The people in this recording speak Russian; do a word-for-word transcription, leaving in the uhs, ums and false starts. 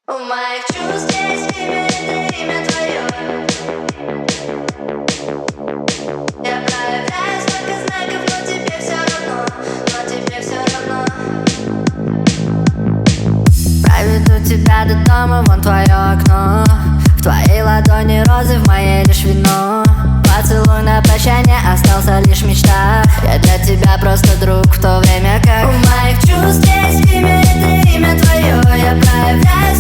У моих чувств есть имя, это имя твое. Я проявляю столько знаков, но тебе все равно, но тебе все равно. Проведу тебя до дома, вон твое окно. В твоей ладони розы, в моей лишь вино. Поцелуй на прощание, остался лишь в мечтах. Я для тебя просто друг, в то время как у моих чувств есть имя, это имя твое. Я проявляю